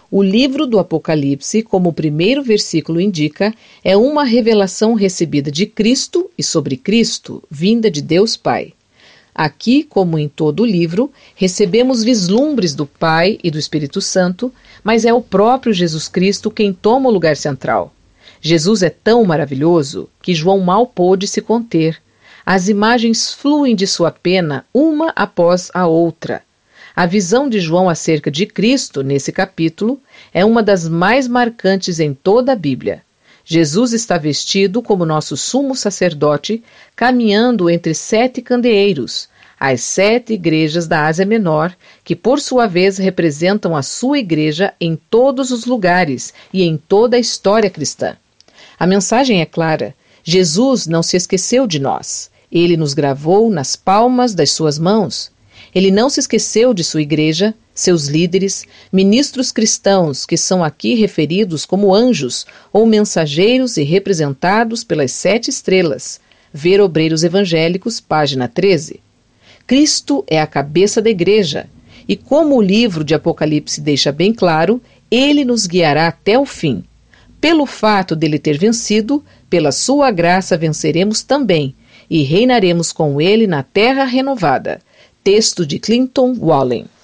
O livro do Apocalipse, como o primeiro versículo indica, é uma revelação recebida de Cristo e sobre Cristo, vinda de Deus Pai. Aqui, como em todo o livro, recebemos vislumbres do Pai e do Espírito Santo, mas é o próprio Jesus Cristo quem toma o lugar central. Jesus é tão maravilhoso que João mal pôde se conter. As imagens fluem de sua pena uma após a outra. A visão de João acerca de Cristo, nesse capítulo, é uma das mais marcantes em toda a Bíblia. Jesus está vestido como nosso sumo sacerdote, caminhando entre 7 candeeiros, as 7 igrejas da Ásia Menor, que por sua vez representam a sua igreja em todos os lugares e em toda a história cristã. A mensagem é clara: Jesus não se esqueceu de nós. Ele nos gravou nas palmas das suas mãos. Ele não se esqueceu de sua igreja, seus líderes, ministros cristãos que são aqui referidos como anjos ou mensageiros e representados pelas 7 estrelas. Ver Obreiros Evangélicos, página 13. Cristo é a cabeça da igreja e, como o livro de Apocalipse deixa bem claro, ele nos guiará até o fim. Pelo fato dele ter vencido, pela sua graça venceremos também e reinaremos com ele na terra renovada. Texto de Clinton Wallen.